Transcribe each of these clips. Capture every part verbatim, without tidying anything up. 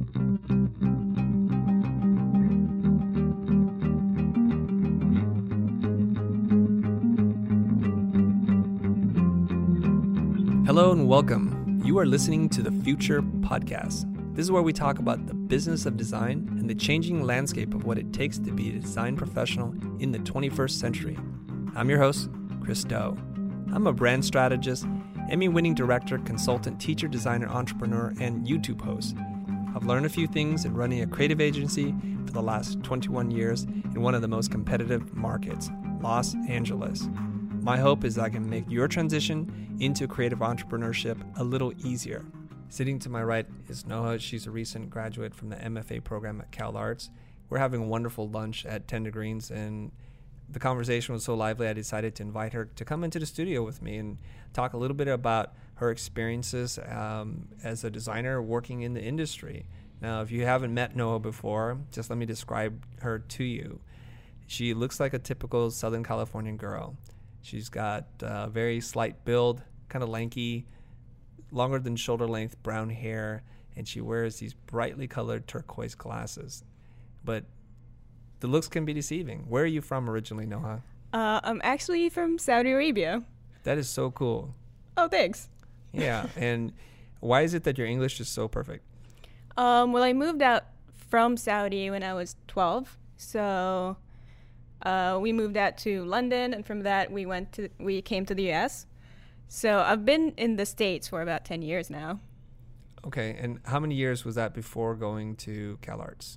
Hello and welcome. You are listening to the Future Podcast. This is where we talk about the business of design and the changing landscape of what it takes to be a design professional in the twenty-first century. I'm your host, Chris Do. I'm a brand strategist, Emmy-winning director, consultant, teacher, designer, entrepreneur, and YouTube host. I've learned a few things in running a creative agency for the last twenty-one years in one of the most competitive markets, Los Angeles. My hope is I can make your transition into creative entrepreneurship a little easier. Sitting to my right is Noha. She's a recent graduate from the M F A program at CalArts. We're having a wonderful lunch at ten Degrees, and the conversation was so lively I decided to invite her to come into the studio with me and talk a little bit about her experiences um, as a designer working in the industry. Now, if you haven't met Noha before, just let me describe her to you. She looks like a typical Southern Californian girl. She's got a very slight build, kind of lanky, longer than shoulder length brown hair, and she wears these brightly colored turquoise glasses. But the looks can be deceiving. Where are you from originally, Noha? Uh, I'm actually from Saudi Arabia. That is so cool. Oh, thanks. Yeah, and why is it that your English is so perfect? Um, well, I moved out from Saudi when I was twelve, so uh, we moved out to London, and from that we went to we came to the U S. So I've been in the States for about ten years now. Okay, and how many years was that before going to CalArts?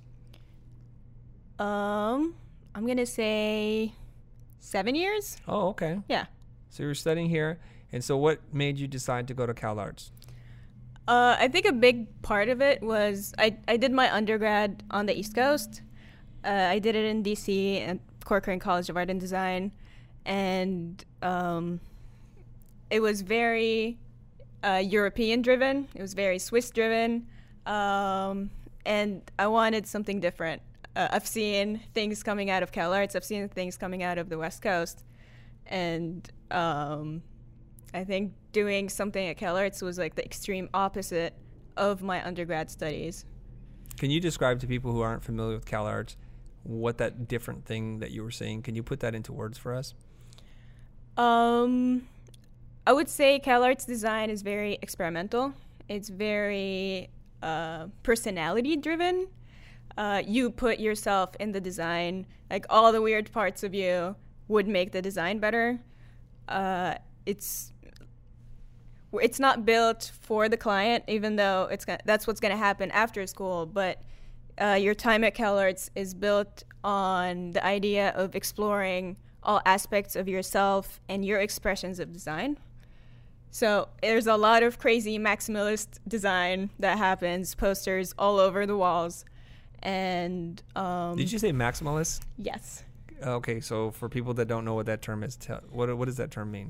Um, I'm gonna say seven years. Oh, okay. Yeah. So you were studying here, and so what made you decide to go to CalArts? Uh, I think a big part of it was I, I did my undergrad on the East Coast. Uh, I did it in D C at Corcoran College of Art and Design, and um, it was very uh, European-driven. It was very Swiss-driven, um, and I wanted something different. Uh, I've seen things coming out of CalArts. I've seen things coming out of the West Coast, and um, I think doing something at CalArts was like the extreme opposite of my undergrad studies. Can you describe to people who aren't familiar with CalArts what that different thing that you were saying? Can you put that into words for us? Um, I would say CalArts design is very experimental. It's very uh, personality-driven. Uh, you put yourself in the design. Like, all the weird parts of you would make the design better. Uh, it's it's not built for the client, even though it's gonna, that's what's going to happen after school. But uh, your time at CalArts is built on the idea of exploring all aspects of yourself and your expressions of design. So there's a lot of crazy maximalist design that happens, posters all over the walls. And um, did you say maximalist? Yes. Okay, so for people that don't know what that term is, tell, what what does that term mean?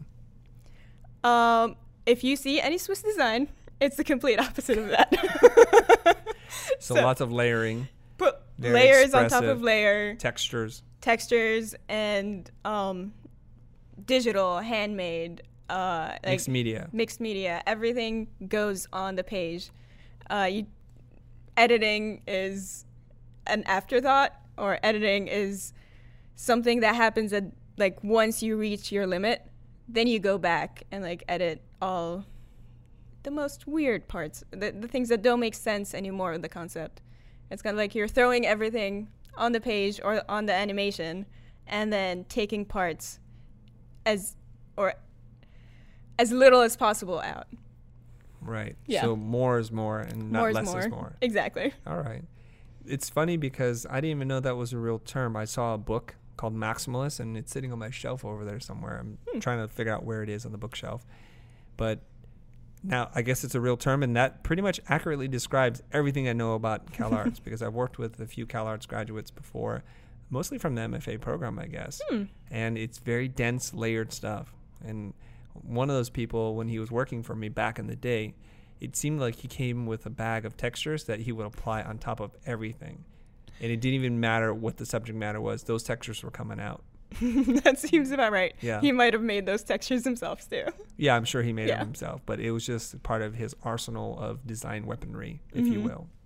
Um, if you see any Swiss design, it's the complete opposite of that. so, so lots of layering, put layers on top expressive of layer, textures, textures, and um, digital, handmade, uh, like mixed media. Mixed media. Everything goes on the page. Uh, you, editing is an afterthought, or editing is something that happens at, like, once you reach your limit, then you go back and like edit all the most weird parts, the, the things that don't make sense anymore with the concept. It's kind of like you're throwing everything on the page or on the animation and then taking parts as or as little as possible out. Right. Yeah. So more is more and not more less is more. is more. Exactly. All right. It's funny because I didn't even know that was a real term. I saw a book called Maximalist, and it's sitting on my shelf over there somewhere. I'm hmm. trying to figure out where it is on the bookshelf. But now I guess it's a real term, and that pretty much accurately describes everything I know about CalArts because I've worked with a few CalArts graduates before, mostly from the M F A program, I guess. Hmm. And it's very dense, layered stuff. And one of those people, when he was working for me back in the day, it seemed like he came with a bag of textures that he would apply on top of everything. And it didn't even matter what the subject matter was. Those textures were coming out. That seems about right. Yeah. He might have made those textures himself, too. Yeah, I'm sure he made yeah. them himself. But it was just part of his arsenal of design weaponry, if mm-hmm. you will.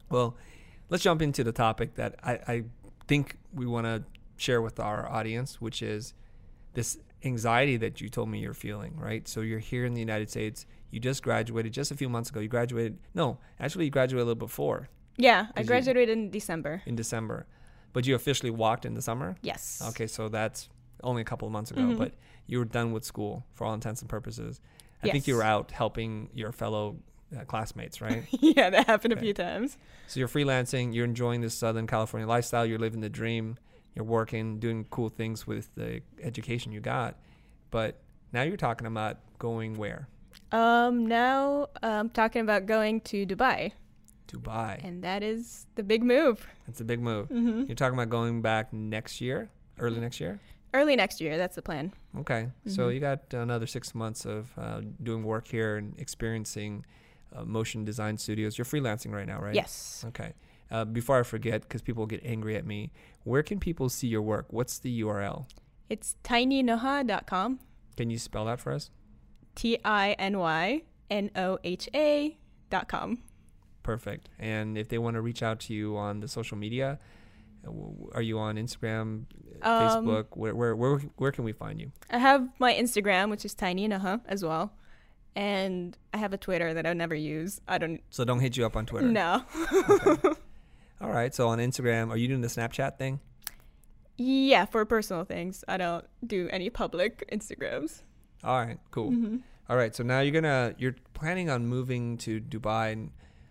Well, let's jump into the topic that I, I think we want to share with our audience, which is this anxiety that you told me you're feeling, right? So you're here in the United States. You just graduated just a few months ago. You graduated. No, actually, you graduated a little before. Yeah, I graduated you, in December. In December. But you officially walked in the summer? Yes. Okay, so that's only a couple of months ago. Mm-hmm. But you were done with school for all intents and purposes. I yes. think you were out helping your fellow uh, classmates, right? Yeah, that happened okay. a few times. So you're freelancing. You're enjoying this Southern California lifestyle. You're living the dream. You're working, doing cool things with the education you got. But now you're talking about going where? Um, now I'm talking about going to Dubai. Dubai. And that is the big move. That's a big move. Mm-hmm. You're talking about going back next year? Early next year? Early next year. That's the plan. Okay. Mm-hmm. So you got another six months of uh, doing work here and experiencing uh, motion design studios. You're freelancing right now, right? Yes. Okay. Uh, before I forget, because people get angry at me, where can people see your work? What's the U R L? It's tinynoha dot com. Can you spell that for us? T I N Y N O H A dot com. Perfect. And if they want to reach out to you on the social media, are you on Instagram, um, Facebook? Where, where where where can we find you? I have my Instagram, which is tinynoha as well. And I have a Twitter that I never use. I don't. So don't hit you up on Twitter? No. Okay. All right. So on Instagram, are you doing the Snapchat thing? Yeah, for personal things. I don't do any public Instagrams. All right. Cool. Mm-hmm. All right. So now you're gonna you're planning on moving to Dubai, and,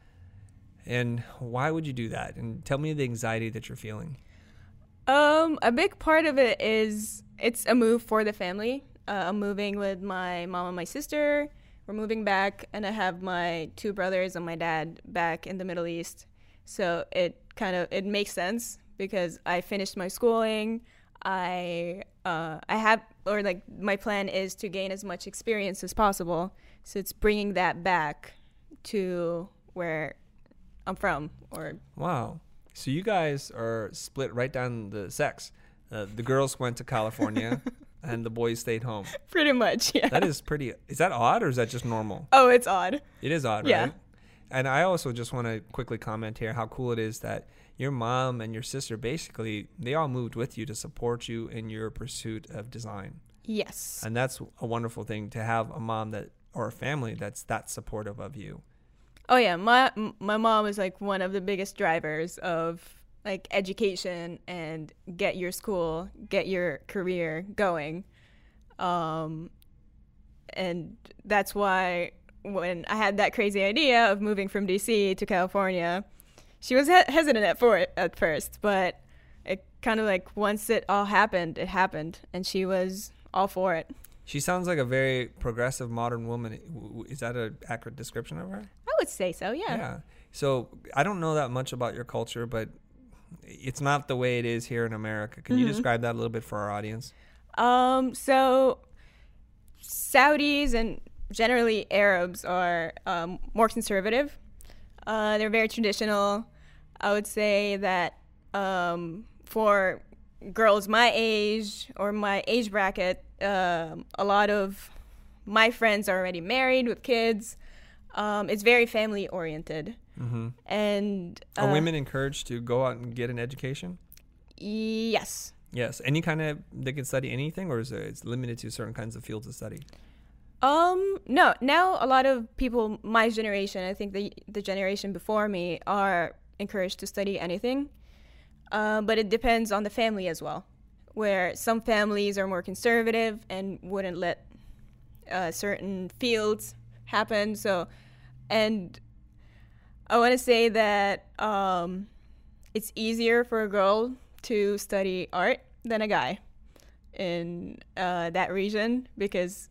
and why would you do that? And tell me the anxiety that you're feeling. Um, a big part of it is it's a move for the family. Uh, I'm moving with my mom and my sister. We're moving back, and I have my two brothers and my dad back in the Middle East. So it kind of it makes sense because I finished my schooling. I uh, I have or like my plan is to gain as much experience as possible. So it's bringing that back to where I'm from. Or wow, so you guys are split right down the sex. Uh, the girls went to California. And the boys stayed home. Pretty much, yeah. That is pretty... Is that odd or is that just normal? Oh, it's odd. It is odd, yeah. right? And I also just want to quickly comment here how cool it is that your mom and your sister, basically, they all moved with you to support you in your pursuit of design. Yes. And that's a wonderful thing to have a mom that or a family that's that supportive of you. Oh, yeah. My, my mom is like one of the biggest drivers of... like education and get your school, get your career going. Um, and that's why when I had that crazy idea of moving from D C to California, she was he- hesitant at, for it at first, but it kind of like once it all happened, it happened, and she was all for it. She sounds like a very progressive modern woman. Is that an accurate description of her? I would say so, yeah. Yeah. So I don't know that much about your culture, but it's not the way it is here in America. Can mm-hmm. you describe that a little bit for our audience? Um, so Saudis and generally Arabs are um, more conservative. Uh, they're very traditional. I would say that um, for girls my age or my age bracket, uh, a lot of my friends are already married with kids. Um, it's very family oriented. Mm-hmm. And uh, are women encouraged to go out and get an education? Yes. Yes. Any kind of, they can study anything, or is it it's limited to certain kinds of fields of study? Um, no. Now a lot of people, my generation, I think the the generation before me, are encouraged to study anything. Uh, but it depends on the family as well, where some families are more conservative and wouldn't let uh, certain fields happen. So, and I want to say that um, it's easier for a girl to study art than a guy in uh, that region because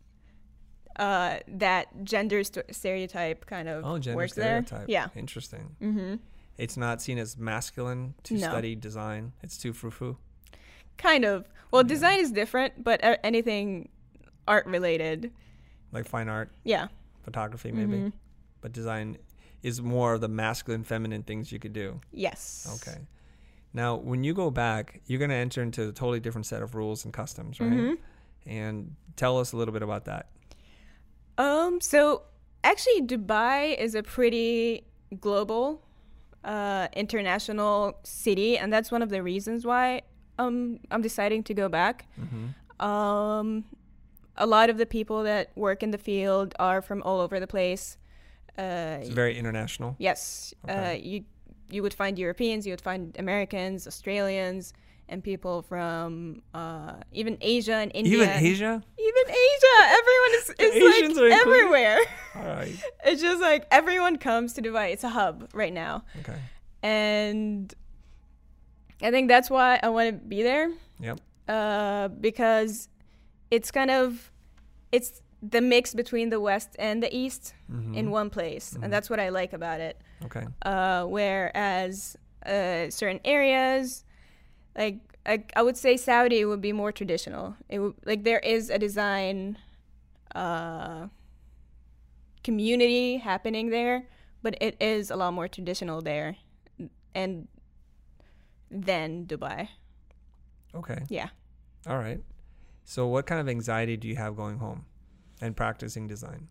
uh, that gender st- stereotype kind of oh, gender works stereotype. there. Yeah. Interesting. Mm-hmm. It's not seen as masculine to No. study design. It's too frou-frou. Kind of. Well, Yeah. design is different, but uh, anything art related. Like fine art, Yeah. photography maybe. Mm-hmm. But design is more of the masculine, feminine things you could do. Yes. Okay. Now, when you go back, you're going to enter into a totally different set of rules and customs, right? Mm-hmm. And tell us a little bit about that. Um. So actually, Dubai is a pretty global uh, international city, and that's one of the reasons why um, I'm deciding to go back. Mm-hmm. Um, a lot of the people that work in the field are from all over the place. Uh, It's very international. yes, Okay. uh, you you would find Europeans, you would find Americans, Australians, and people from uh, even Asia and India. Even Asia? Even Asia. Everyone is, is Asians are like included? everywhere. All right. It's just like everyone comes to Dubai. It's a hub right now. Okay. And I think that's why I want to be there. Yep. Uh, because it's kind of, it's the mix between the West and the East Mm-hmm. in one place. Mhm. And that's what I like about it. Okay. Uh, whereas uh, certain areas, like I, I would say Saudi would be more traditional. It would, like there is a design uh, community happening there, but it is a lot more traditional there, and than Dubai. Okay. Yeah. All right. So what kind of anxiety do you have going home and practicing design?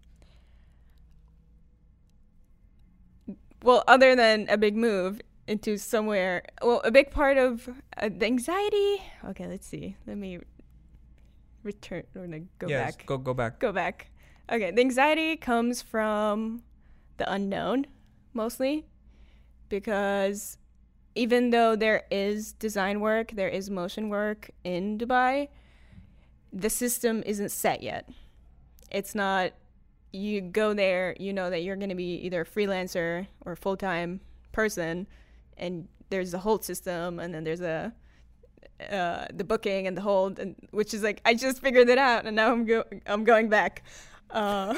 Well, other than a big move into somewhere, well, a big part of uh, the anxiety. Okay, let's see. Let me return or no, go yes, back. Go go back. Go back. Okay, the anxiety comes from the unknown, mostly, because even though there is design work, there is motion work in Dubai, the system isn't set yet. It's not, you go there, you know that you're going to be either a freelancer or a full-time person, and there's a hold system, and then there's a uh, the booking and the hold, and which is like, I just figured it out, and now I'm go I'm going back. Uh.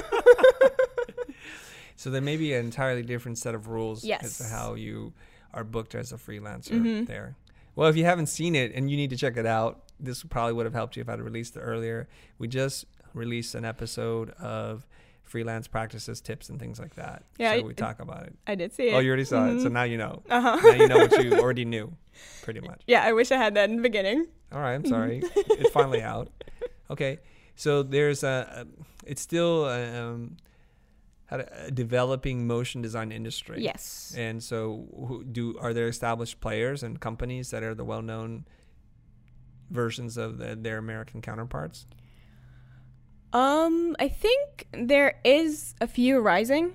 So there may be an entirely different set of rules Yes. as to how you are booked as a freelancer Mhm. there. Well, if you haven't seen it and you need to check it out, this probably would have helped you if I'd released it earlier. We just released an episode of freelance practices, tips, and things like that. Yeah, so I- we talk about it. I did see it. Oh, you already saw it. So Mhm. now you know. Uh-huh. Now you know what you already knew, pretty much. Yeah, I wish I had that in the beginning. All right, I'm sorry. It's finally out. Okay, so there's a, a it's still a, um, how to, a developing motion design industry. Yes. And so, who, do are there established players and companies that are the well-known versions of the, their American counterparts? Um, I think there is a few rising,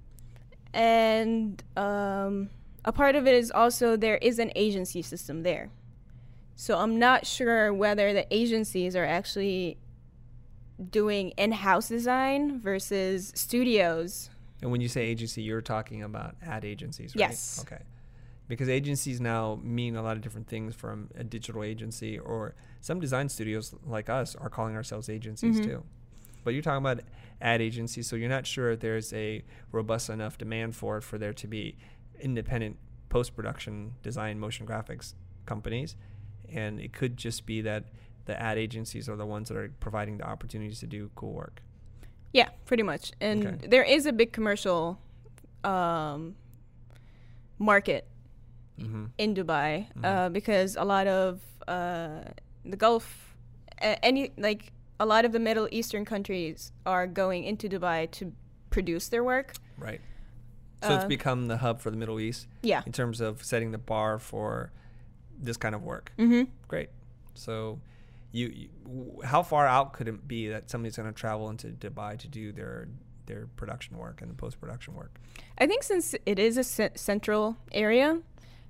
and um, a part of it is also there is an agency system there. So I'm not sure whether the agencies are actually doing in-house design versus studios. And when you say agency, you're talking about ad agencies, right? Yes. Okay. Because agencies now mean a lot of different things, from a digital agency, or some design studios like us are calling ourselves agencies Mhm. too. But you're talking about ad agencies, so you're not sure if there's a robust enough demand for it for there to be independent post-production design motion graphics companies. And it could just be that the ad agencies are the ones that are providing the opportunities to do cool work. Yeah, pretty much. And Okay. there is a big commercial um, market Mm-hmm. in Dubai, Mhm. uh, because a lot of uh, the Gulf, uh, any like a lot of the Middle Eastern countries are going into Dubai to produce their work. Right. So it's Uh, become the hub for the Middle East Yeah. in terms of setting the bar for this kind of work. Mm-hmm. Great. So you, you w- how far out could it be that somebody's going to travel into Dubai to do their their production work and the post-production work? I think since it is a c- central area,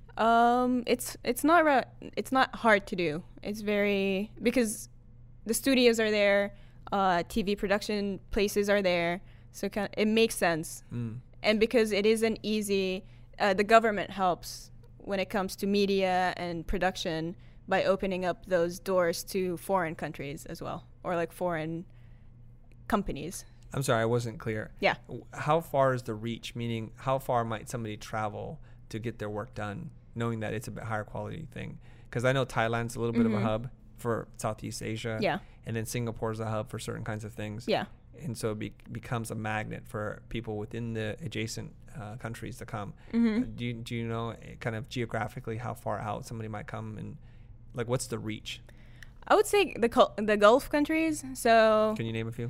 um, it's it's not ra- it's not hard to do. It's very, because the studios are there, uh, T V production places are there, so kind it makes sense. Mm. And because it is an easy, uh, the government helps when it comes to media and production by opening up those doors to foreign countries as well, or like foreign companies. I'm sorry, I wasn't clear. Yeah. W- How far is the reach? Meaning, how far might somebody travel to get their work done, knowing that it's a bit higher quality thing? Because I know Thailand's a little bit of a Mhm. hub for Southeast Asia. Yeah. And then Singapore's a hub for certain kinds of things. Yeah. And so it be- becomes a magnet for people within the adjacent uh, countries to come. Mm-hmm. Uh, do you, do you know uh, kind of geographically how far out somebody might come, and like what's the reach? I would say the Cul- the Gulf countries. So Can you name a few?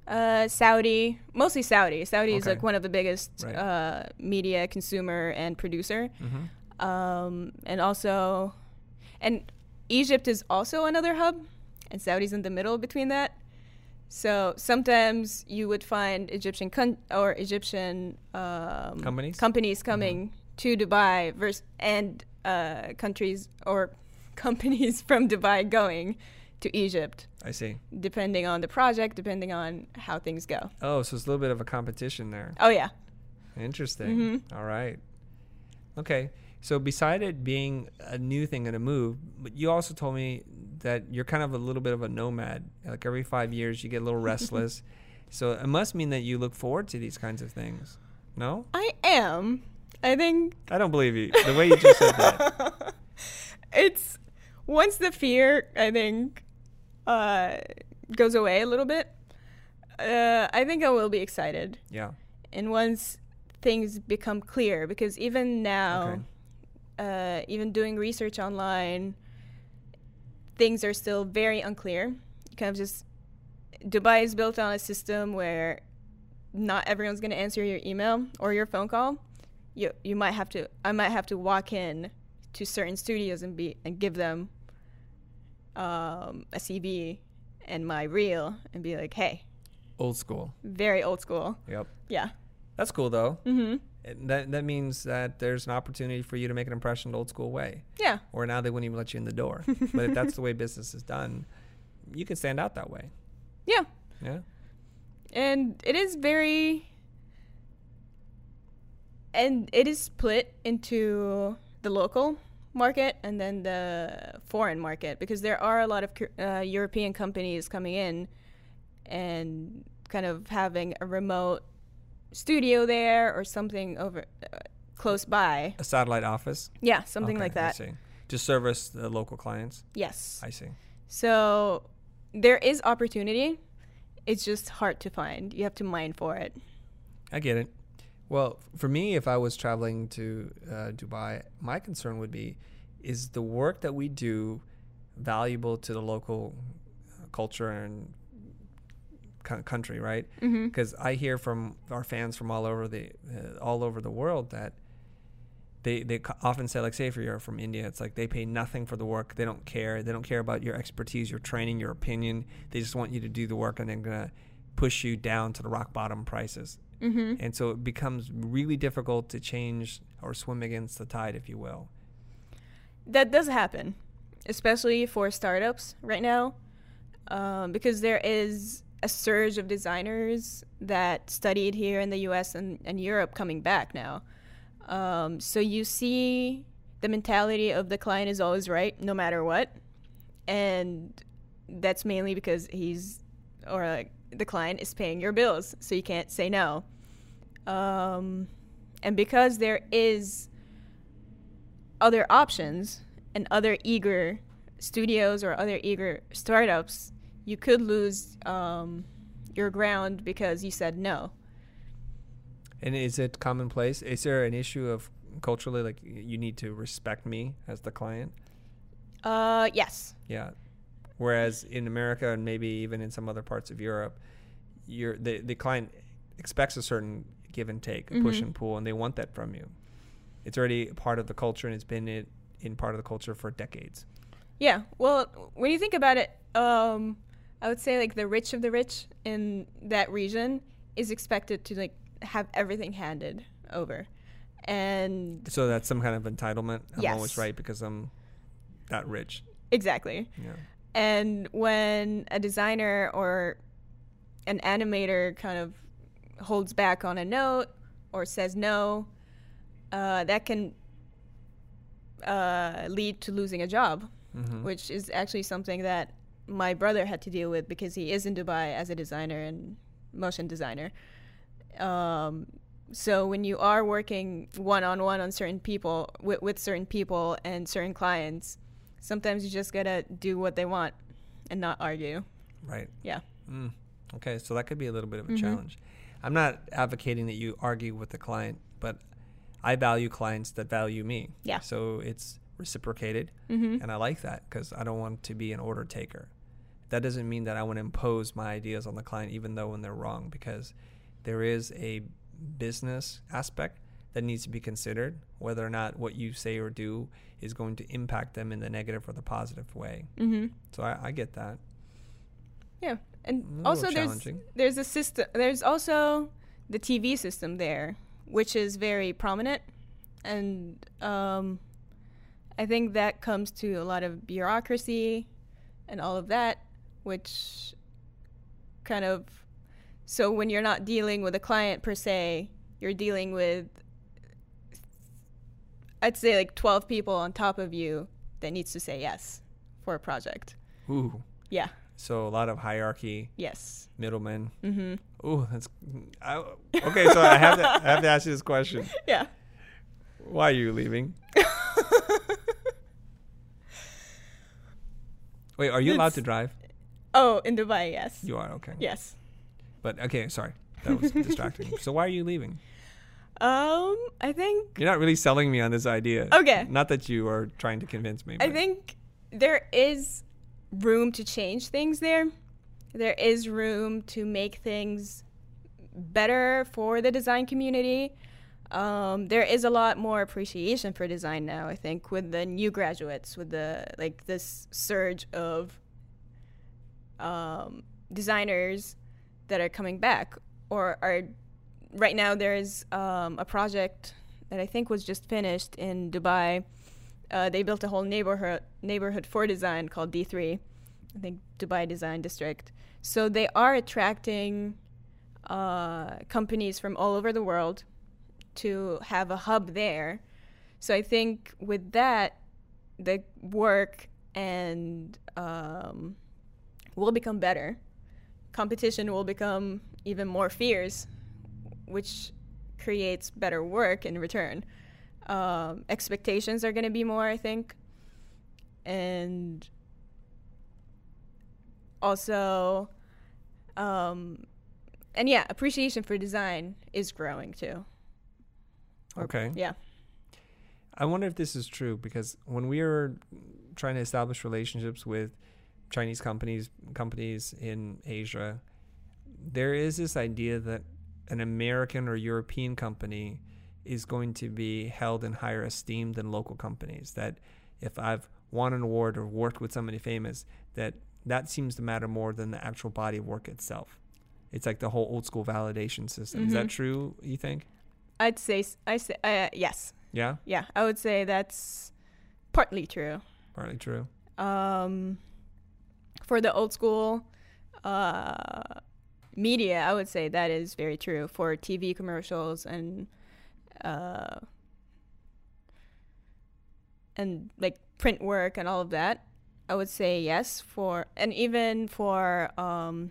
Uh, Saudi, mostly Saudi. Saudi is Okay. like one of the biggest Right. uh, media consumer and producer. Mm-hmm. Um, and also, and Egypt is also another hub, and Saudi's in the middle between that. So sometimes you would find Egyptian con- or Egyptian um, Companies? companies coming to Dubai vers- and uh, countries or companies from Dubai going to Egypt, I see. depending on the project, depending on how things go. Oh, so it's a little bit of a competition there. Oh yeah. Interesting. Mhm. All right. Okay. So beside it being a new thing and a move, but you also told me that you're kind of a little bit of a nomad. Like every five years you get a little restless. So it must mean that you look forward to these kinds of things. No? I am. I think I don't believe you. The way you just said that. it's once the fear, I think, uh, goes away a little bit, uh, I think I will be excited. Yeah. And once things become clear, because even now, uh, even doing research online, things are still very unclear. You kind of just, Dubai is built on a system where not everyone's going to answer your email or your phone call. You you might have to, I might have to walk in to certain studios and be and give them um, a C V and my reel and be like, hey, Old school. very old school. Yep. Yeah. That's cool though. Mm-hmm. And That that means that there's an opportunity for you to make an impression the old school way. Yeah. Or now they wouldn't even let you in the door. But if that's the way business is done, you can stand out that way. Yeah. Yeah. And it is very, and it is split into the local market and then the foreign market, because there are a lot of uh, European companies coming in and kind of having a remote studio there or something over uh, close by. A satellite office. Yeah, something Okay, like that. I see. To service the local clients. Yes. I see. So there is opportunity. It's just hard to find. You have to mine for it. I get it. Well, for me, if I was traveling to uh, Dubai, my concern would be, is the work that we do valuable to the local uh, culture and co- country, right? Mm-hmm. Because I hear from our fans from all over the uh, all over the world that they they co- often say, like, say if you're from India, it's like they pay nothing for the work. They don't care. They don't care about your expertise, your training, your opinion. They just want you to do the work, and they're gonna push you down to the rock bottom prices. Mm-hmm. And so it becomes really difficult to change or swim against the tide, if you will. That does happen, especially for startups right now, um, because there is a surge of designers that studied here in the U S and, and Europe coming back now. Um, so you see the mentality of the client is always right, no matter what. And that's mainly because he's, or like, the client is paying your bills, so you can't say no. Um, and because there is other options and other eager studios or other eager startups, you could lose um, your ground because you said no. And is it commonplace? Is there an issue of culturally, like, you need to respect me as the client? Uh, yes. Yeah. Whereas in America and maybe even in some other parts of Europe, you're, the, the client expects a certain give and take, a Mm-hmm. push and pull, and they want that from you. It's already part of the culture, and it's been it, in part of the culture for decades. Yeah. Well, when you think about it, um, I would say like the rich of the rich in that region is expected to like have everything handed over. And So that's some kind of entitlement. I'm Yes. always right because I'm that rich. exactly. Yeah. And when a designer or an animator kind of holds back on a note or says no, uh, that can uh, lead to losing a job, Mm-hmm. which is actually something that my brother had to deal with because he is in Dubai as a designer and motion designer. Um, so when you are working one-on-one on certain people, with, with certain people and certain clients, sometimes you just gotta do what they want and not argue. Right. Yeah. Mm. Okay, so that could be a little bit of a Mhm. challenge. I'm not advocating that you argue with the client, but I value clients that value me. Yeah. So it's reciprocated, Mm-hmm. and I like that because I don't want to be an order taker. that doesn't mean that I want to impose my ideas on the client, even though when they're wrong, because there is a business aspect that needs to be considered, whether or not what you say or do is going to impact them in the negative or the positive way. Mm-hmm. So I, I get that. Yeah, and A also little there's challenging. there's a system. There's also the T V system there, which is very prominent, and um, I think that comes to a lot of bureaucracy and all of that, which kind of, so when you're not dealing with a client per se, you're dealing with, I'd say, like twelve people on top of you that needs to say yes for a project. Ooh. Yeah. So a lot of hierarchy, Yes. middlemen. Mm-hmm. Ooh, that's I, okay. So I have to I have to ask you this question. Yeah. Why are you leaving? Wait, are you allowed It's- to drive? Oh, in Dubai, yes. You are, okay. Yes. But okay, sorry, that was distracting. So why are you leaving? Um, I think You're not really selling me on this idea. Okay. Not that you are trying to convince me. I but- think there is room to change things there. There is room to make things better for the design community. Um, there is a lot more appreciation for design now, I think, with the new graduates, with the like this surge of um, designers that are coming back or are right now. There's um, a project that I think was just finished in Dubai. Uh, they built a whole neighborhood neighborhood for design called D three, I think Dubai Design District. So they are attracting uh, companies from all over the world to have a hub there. So I think with that, the work and um, will become better. Competition will become even more fierce, which creates better work in return. Um, expectations are going to be more, I think. And also, um, and yeah, appreciation for design is growing too. Or- Okay. Yeah. I wonder if this is true, because when we were trying to establish relationships with Chinese companies, companies in Asia, there is this idea that an American or European company is going to be held in higher esteem than local companies. That if I've won an award or worked with somebody famous, that that seems to matter more than the actual body of work itself. It's like the whole old school validation system. Mm-hmm. Is that true, you think? I'd say, s- I say, uh, yes. Yeah? Yeah, I would say that's partly true. Partly true. Um, for the old school uh, media, I would say that is very true. For T V commercials and uh, and like print work and all of that, I would say yes. For and even for um,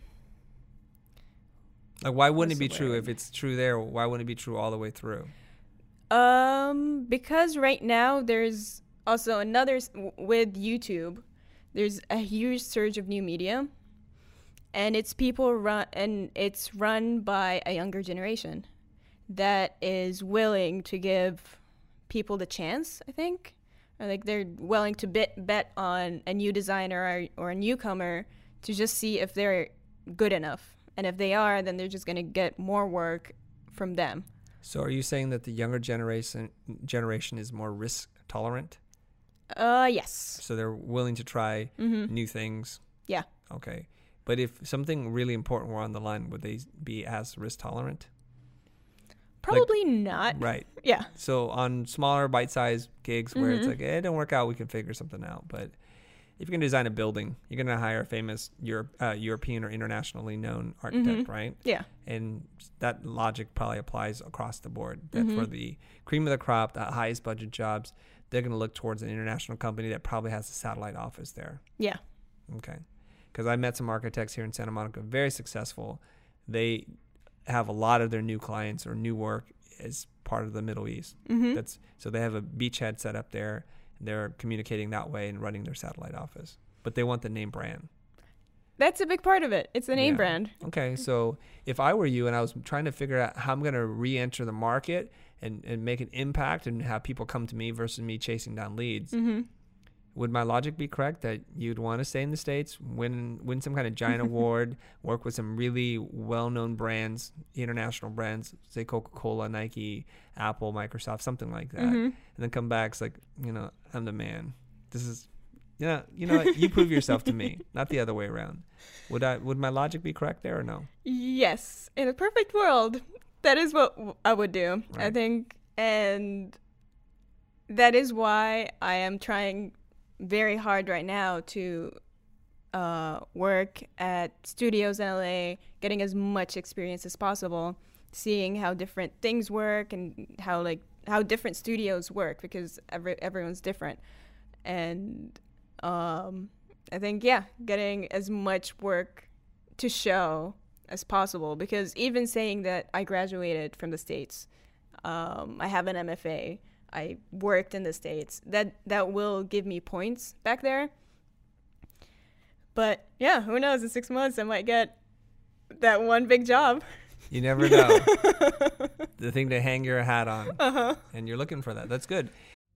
Like, why wouldn't it What's be the true word? if it's true there? Why wouldn't it be true all the way through? Um, because right now there's also another s- w- with YouTube, there's a huge surge of new media, and it's people run and it's run by a younger generation that is willing to give people the chance. I think, or like they're willing to bet bet on a new designer or, or a newcomer to just see if they're good enough, and if they are, then they're just gonna get more work from them. So are you saying that the younger generation generation is more risk tolerant? Uh, yes. So they're willing to try Mm-hmm. new things? Yeah. Okay. But if something really important were on the line, would they be as risk tolerant? Probably not. Right. Yeah. So on smaller bite-sized gigs where it's Mhm. like, eh, it don't work out, we can figure something out. But if you're going to design a building, you're going to hire a famous Europe, uh, European or internationally known architect, Mhm. right? Yeah. And that logic probably applies across the board. That Mhm. for the cream of the crop, the highest budget jobs, they're going to look towards an international company that probably has a satellite office there. Yeah. Okay. Because I met some architects here in Santa Monica, very successful. They have a lot of their new clients or new work as part of the Middle East. Mm-hmm. That's so they have a beachhead set up there. They're communicating that way and running their satellite office. But they want the name brand. That's a big part of it. It's the name Yeah. brand. Okay, so if I were you and I was trying to figure out how I'm going to re-enter the market and, and make an impact and have people come to me versus me chasing down leads, Mm-hmm. would my logic be correct that you'd want to stay in the States, win win some kind of giant award, work with some really well-known brands, international brands, say Coca-Cola, Nike, Apple, Microsoft, something like that, Mm-hmm. and then come back, it's like, you know, I'm the man. This is, you know, you know, what? You prove yourself to me, not the other way around. Would I? Would my logic be correct there or no? Yes, in a perfect world, that is what w- I would do. I Right. think, and that is why I am trying very hard right now to uh, work at studios in L A, getting as much experience as possible, seeing how different things work and how like how different studios work, because every everyone's different. And um, I think yeah, getting as much work to show as possible, because even saying that I graduated from the States, um, I have an M F A, I worked in the States, that that will give me points back there. But yeah, who knows, in six months I might get that one big job. You never know. The thing to hang your hat on. Uh-huh. And you're looking for that. That's good.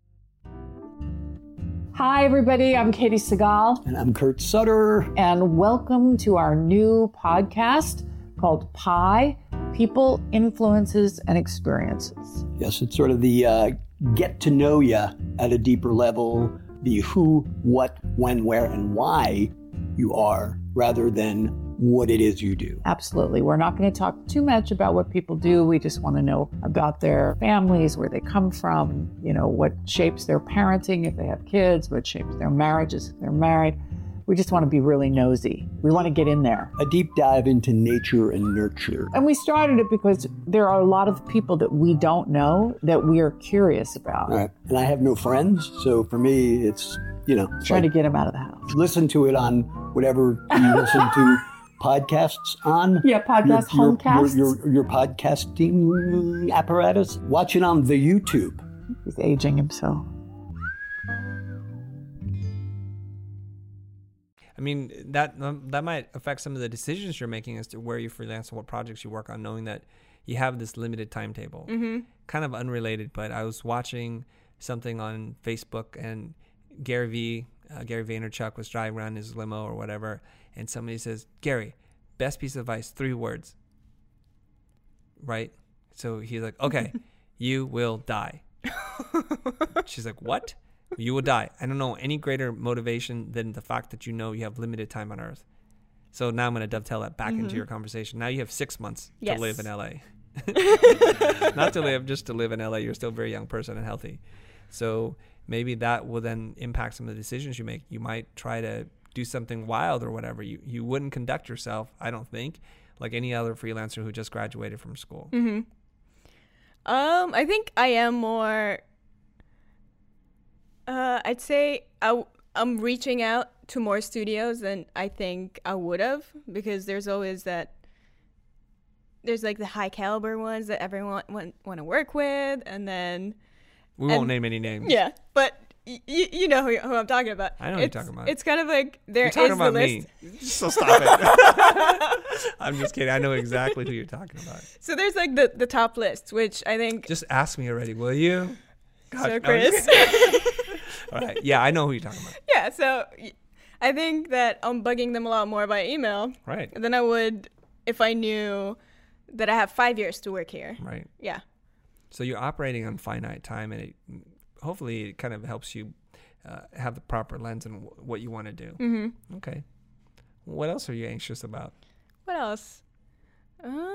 Hi, everybody. I'm Katie Segal, And I'm Kurt Sutter. and welcome to our new podcast called Pi, People, Influences, and Experiences. Yes, it's sort of the uh, get to know you at a deeper level, the who, what, when, where, and why you are, rather than what it is you do. Absolutely. We're not going to talk too much about what people do. We just want to know about their families, where they come from, you know, what shapes their parenting if they have kids, what shapes their marriages if they're married. We just want to be really nosy. We want to get in there. A deep dive into nature and nurture. And we started it because there are a lot of people that we don't know that we are curious about. All right. And I have no friends, so for me, it's, you know, it's Trying like, to get them out of the house. listen to it on whatever you listen to podcasts on. Yeah, podcast, your, homecasts. Your, your, your podcasting apparatus. Watch it on the YouTube. He's aging himself. I mean, that um, that might affect some of the decisions you're making as to where you freelance and what projects you work on, knowing that you have this limited timetable. Mm-hmm. Kind of unrelated, but I was watching something on Facebook, and Gary V, uh, Gary Vaynerchuk was driving around in his limo or whatever, and somebody says, Gary, best piece of advice, three words. Right? So he's like, okay, you will die. She's like, what? You will die. I don't know any greater motivation than the fact that you know you have limited time on Earth. So now I'm going to dovetail that back Mm-hmm. into your conversation. Now you have six months Yes. to live in L A. Not to live, just to live in L A. You're still a very young person and healthy. So maybe that will then impact some of the decisions you make. You might try to do something wild or whatever. You you wouldn't conduct yourself, I don't think, like any other freelancer who just graduated from school. Mm-hmm. Um, I think I am more. Uh, I'd say I w- I'm reaching out to more studios than I think I would have, because there's always that. There's like the high caliber ones that everyone want, want to work with, and then We won't And- name any names. yeah, but y- y- you know who, who I'm talking about. I know who you're it's, talking about. It's kind of like there You're is talking the about list. me. So stop it. I'm just kidding. I know exactly who you're talking about. So there's like the, the top list, which I think. Just ask me already, will you? Gosh, so I'm Chris. just- All right. Yeah, I know who you're talking about. Yeah, so y- I think that I'm bugging them a lot more by email Right. than I would if I knew that I have five years to work here. Right. Yeah. So you're operating on finite time, and it, hopefully it kind of helps you uh, have the proper lens on w- what you want to do. Mm-hmm. Okay. What else are you anxious about? What else? Um.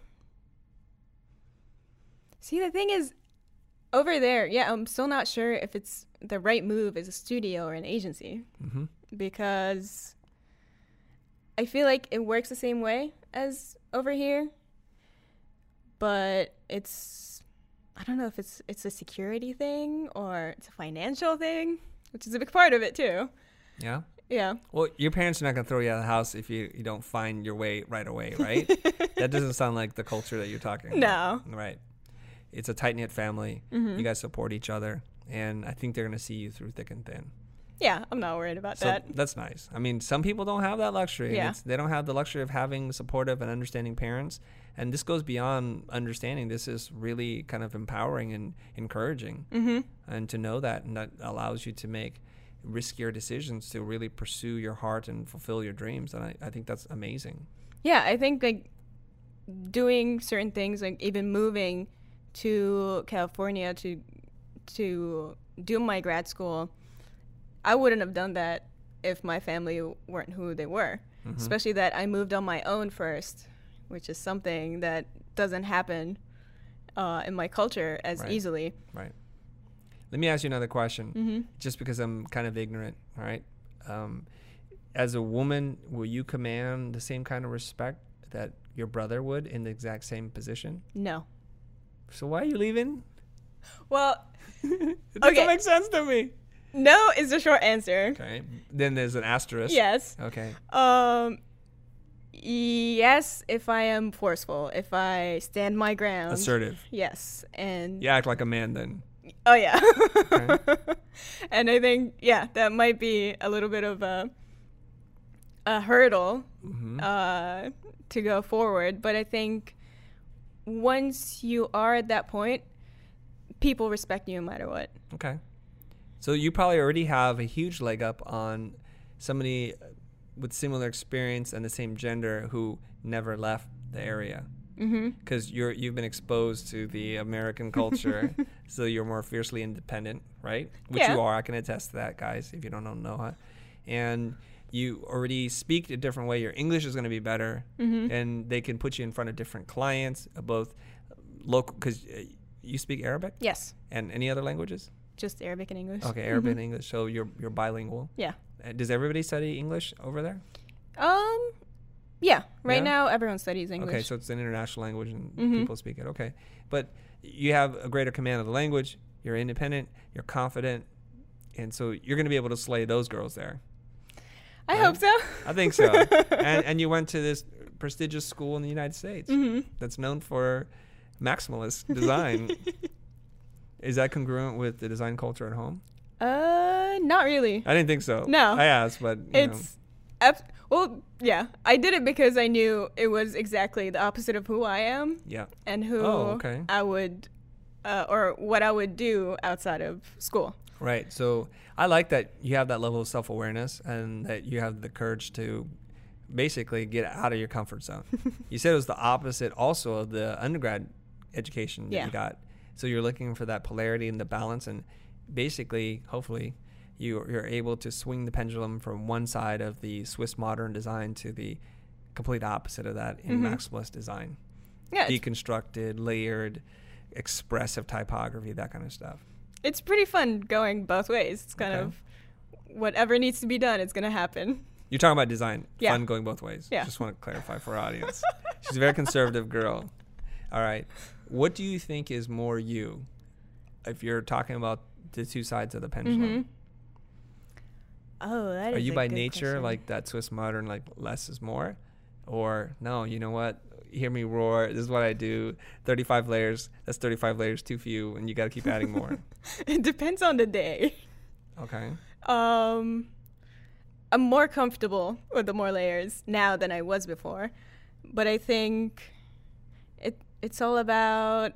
See, the thing is, over there, yeah, I'm still not sure if it's the right move as a studio or an agency, Mm-hmm. because I feel like it works the same way as over here, but it's, I don't know if it's it's a security thing or it's a financial thing, which is a big part of it too. Yeah. Yeah. Well, your parents are not going to throw you out of the house if you, you don't find your way right away, right? That doesn't sound like the culture that you're talking about. No. Right. It's a tight-knit family. Mhm. You guys support each other, and I think they're going to see you through thick and thin. Yeah, I'm not worried about So that. that's nice. I mean, some people don't have that luxury. Yeah. It's, they don't have the luxury of having supportive and understanding parents. And this goes beyond understanding. This is really kind of empowering and encouraging. Mm-hmm. And to know that, and that allows you to make riskier decisions to really pursue your heart and fulfill your dreams. And I, I think that's amazing. Yeah, I think like doing certain things, like even moving to California to to do my grad school, I wouldn't have done that if my family weren't who they were. Mm-hmm. Especially that I moved on my own first, which is something that doesn't happen uh, in my culture as right. easily. Right. Let me ask you another question, mm-hmm. just because I'm kind of ignorant, all right? Um, as a woman, will you command the same kind of respect that your brother would in the exact same position? No. So why are you leaving? Well, it doesn't okay. make sense to me. No is the short answer. Okay. Then there's an asterisk. Yes. Okay. Um, yes, if I am forceful, if I stand my ground. Assertive. Yes. And you act like a man then. Oh, yeah. Okay. And I think, yeah, that might be a little bit of a, a hurdle mm-hmm. uh, to go forward. But I think once you are at that point, people respect you no matter what. Okay. So you probably already have a huge leg up on somebody with similar experience and the same gender who never left the area. Because mm-hmm. you're you've been exposed to the American culture, so you're more fiercely independent, right? Which yeah. you are. I can attest to that, guys. If you don't know Noha, and you already speak a different way. Your English is going to be better, mm-hmm. and they can put you in front of different clients, uh, both local. Because uh, you speak Arabic, yes, and any other languages. Just Arabic and English. Okay, Arabic mm-hmm. and English. So you're you're bilingual. Yeah. Uh, does everybody study English over there? Um. Yeah, right yeah? now everyone studies English. Okay, so it's an international language and mm-hmm. people speak it. Okay, but you have a greater command of the language. You're independent. You're confident, and so you're going to be able to slay those girls there. I right? hope so. I think so. and and you went to this prestigious school in the United States mm-hmm. that's known for maximalist design. Is that congruent with the design culture at home? Uh, not really. I didn't think so. No, I asked, but you it's. Ab- Well, yeah, I did it because I knew it was exactly the opposite of who I am. Yeah. And who oh, okay. I would, uh, or what I would do outside of school. Right. So I like that you have that level of self-awareness and that you have the courage to basically get out of your comfort zone. You said it was the opposite also of the undergrad education that yeah. you got. So you're looking for that polarity and the balance, and basically, hopefully, You, you're able to swing the pendulum from one side of the Swiss modern design to the complete opposite of that in mm-hmm. maximalist design. Yeah, deconstructed, layered, expressive typography, that kind of stuff. It's pretty fun going both ways. It's kind okay. of whatever needs to be done, it's going to happen. You're talking about design. Yeah. Fun going both ways. Yeah. Just want to clarify for our audience. She's a very conservative girl. All right. What do you think is more you if you're talking about the two sides of the pendulum? Mm-hmm. Oh, that Are is you a by good nature question. like that Swiss modern, like less is more? Or no, you know what? Hear me roar. This is what I do. thirty-five layers. That's thirty-five layers too few, and you got to keep adding more. It depends on the day. Okay. Um, I'm more comfortable with the more layers now than I was before. But I think it it's all about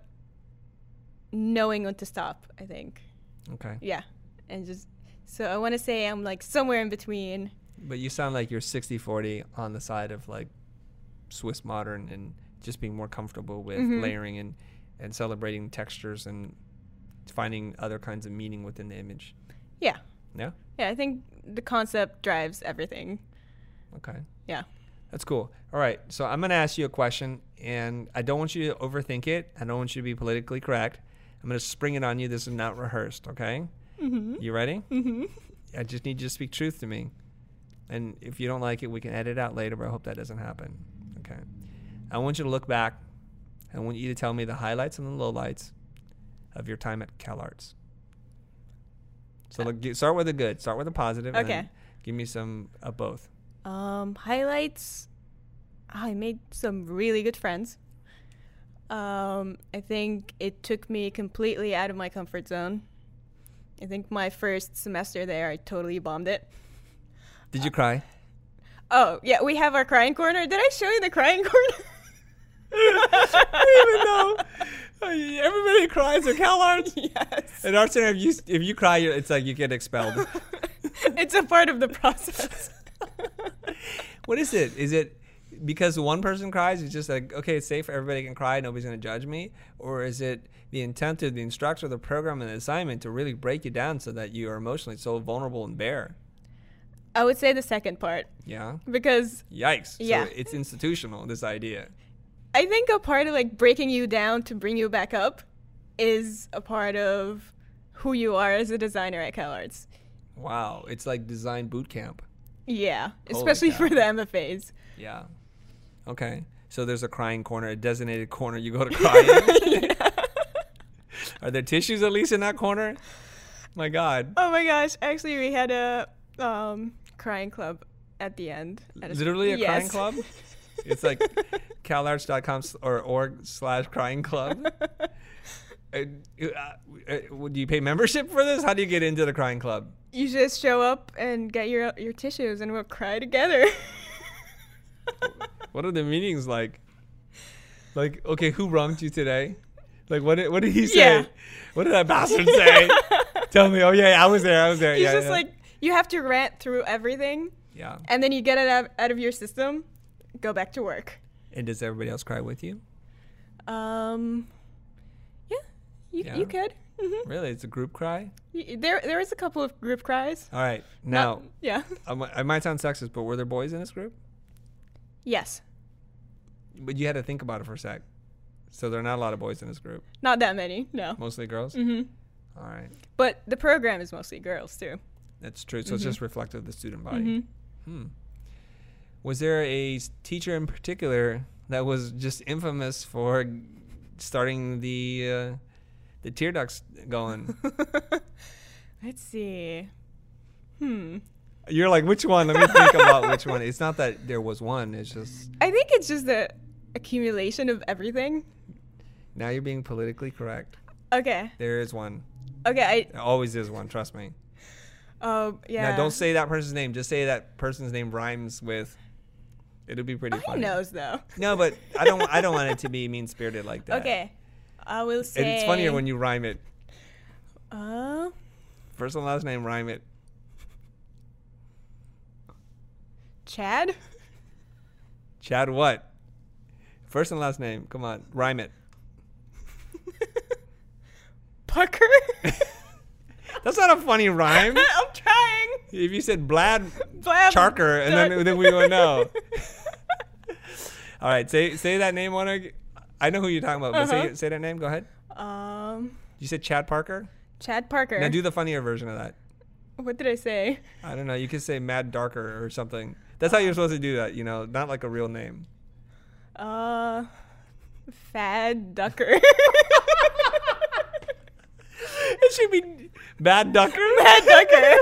knowing when to stop, I think. Okay. Yeah. And just... So I want to say I'm like somewhere in between. But you sound like you're sixty forty on the side of like Swiss modern and just being more comfortable with mm-hmm. layering and, and celebrating textures and finding other kinds of meaning within the image. Yeah. Yeah? Yeah, I think the concept drives everything. Okay. Yeah. That's cool. All right. So I'm going to ask you a question, and I don't want you to overthink it. I don't want you to be politically correct. I'm going to spring it on you. This is not rehearsed, okay? Mm-hmm. You ready? Mm-hmm. I just need you to speak truth to me. And if you don't like it, we can edit it out later, but I hope that doesn't happen. Okay. I want you to look back. I want you to tell me the highlights and the lowlights of your time at CalArts. So look, get, start with the good. Start with the positive. Okay. And then give me some of both. Um, highlights. Oh, I made some really good friends. Um, I think it took me completely out of my comfort zone. I think my first semester there, I totally bombed it. Did you cry? Oh, yeah, we have our crying corner. Did I show you the crying corner? I don't even know. Everybody cries at CalArts. Yes. At Art Center, if you if you cry, it's like you get expelled. It's a part of the process. What is it? Is it because one person cries, it's just like, okay, it's safe, everybody can cry, nobody's going to judge me? Or is it the intent of the instructor, the program, and the assignment to really break you down so that you are emotionally so vulnerable and bare? I would say the second part. Yeah? Because Yikes. Yeah. So it's institutional, this idea. I think a part of like breaking you down to bring you back up is a part of who you are as a designer at CalArts. Wow. It's like design boot camp. Yeah, Holy especially cow. for the M F As. Yeah. Okay. So there's a crying corner, a designated corner you go to cry in. Yeah. Are there tissues at least in that corner? My God. Oh my gosh! Actually, we had a um, crying club at the end. At Literally a yes. crying club? It's like calarts dot com or org slash crying club. Uh, uh, uh, do you pay membership for this? How do you get into the crying club? You just show up and get your your tissues, and we'll cry together. What are the meetings like? Like, okay, who wronged you today? Like, what did what did he say? Yeah. What did that bastard say? Tell me. Oh yeah, I was there. I was there. It's yeah, just yeah. like you have to rant through everything, yeah. and then you get it out, out of your system, go back to work. And does everybody else cry with you? Um, yeah, you Yeah. you could. hmm Really, it's a group cry. There there is a couple of group cries. All right, now Not- yeah. I mi- I might sound sexist, but were there boys in this group? Yes. But you had to think about it for a sec. So there are not a lot of boys in this group. Not that many. No. Mostly girls. hmm All right, But the program is mostly girls too. that's true. So it's just reflective of the student body. hmm Hmm. Was there a s- teacher in particular that was just infamous for g- starting the uh, the tear ducts going? Let's see. Hmm. You're like, which one? Let me think about which one. It's not that there was one. It's just I think it's just the accumulation of everything. now you're being politically correct. Okay. There is one. Okay. I. There always is one. Trust me. Oh yeah. Now don't say that person's name. Just say that person's name rhymes with. It'll be pretty Oh, he funny. knows though. No, but I don't. I don't want it to be mean spirited like that. Okay. I will say. And it's funnier when you rhyme it. Uh. First and last name, rhyme it. Chad. Chad what? First and last name. Come on, rhyme it. Parker. That's not a funny rhyme. I'm trying. If you said Blad Blab- Charker, and then then we would know. All right, say say that name. One. ag- I know who you're talking about, but Uh-huh. say say that name. Go ahead. Um. You said Chad Parker. Chad Parker. Now do the funnier version of that. What did I say? I don't know. You could say Mad Darker or something. That's how you're supposed to do that. You know, not like a real name. Uh. Fad Ducker. It should be Bad Ducker. Fad Ducker.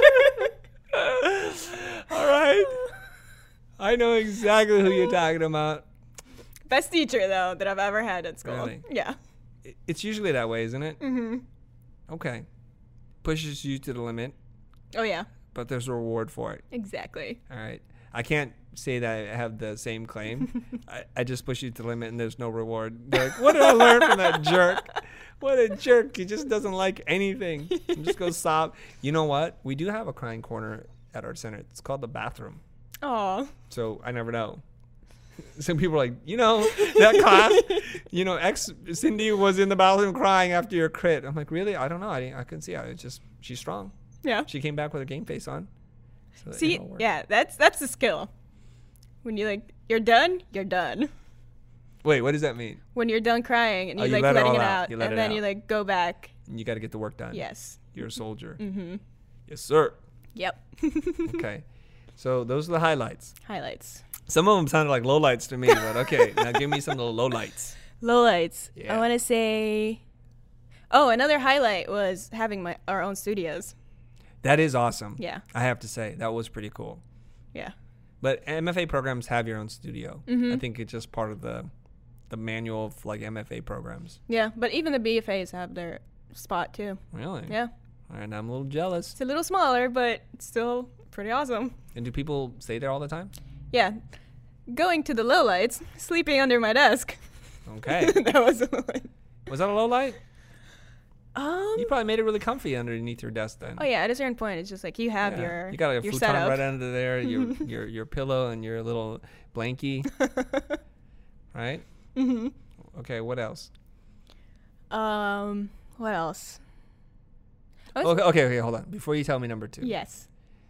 All right. I know exactly who you're talking about. Best teacher though that I've ever had at school. Really? Yeah. I- It's usually that way, isn't it? Mhm. Okay. Pushes you to the limit, Oh yeah. but there's a reward for it. Exactly. All right. I can't say that I have the same claim. I, I just push you to the limit and there's no reward. They're like, what did I learn from that jerk? What a jerk. He just doesn't like anything. And just goes sob. You know what? We do have a crying corner at our center. It's called the bathroom. Aw. So I never know. Some people are like, you know, that class, you know, ex Cindy was in the bathroom crying after your crit. I'm like, really? I don't know. I didn't, I couldn't see it. It's just, she's strong. Yeah. She came back with her game face on. So it See, all worked. yeah, that's that's the skill. When you like, you're done, you're done. Wait, what does that mean? When you're done crying and Oh, you you like let it letting all it out. out, You let and it then out. you like go back. You got to get the work done. Yes. You're a soldier. Mm-hmm. Yes, sir. Yep. Okay. So those are the highlights. Highlights. Some of them sounded like lowlights to me, but okay. Now give me some of the lowlights. Lowlights. Yeah. I want to say. Oh, another highlight was having my our own studios. That is awesome. Yeah. I have to say, that was pretty cool. Yeah. But M F A programs have your own studio. Mhm. I think it's just part of the the manual of like M F A programs. Yeah, but even the B F As have their spot too. Really? Yeah. All right, now I'm a little jealous. It's a little smaller, but it's still pretty awesome. And do people stay there all the time? Yeah. Going to the lowlights, sleeping under my desk. Okay. That was a lowlight. Was that a low light? Um. You probably made it really comfy underneath your desk then. Oh yeah, at a certain point, it's just like you have Yeah. your You got a your futon setup. right under there, your your your pillow and your little blankie, right? hmm Okay, what else? Um. What else? I was- Okay, okay, okay, hold on. Before you tell me number two. Yes.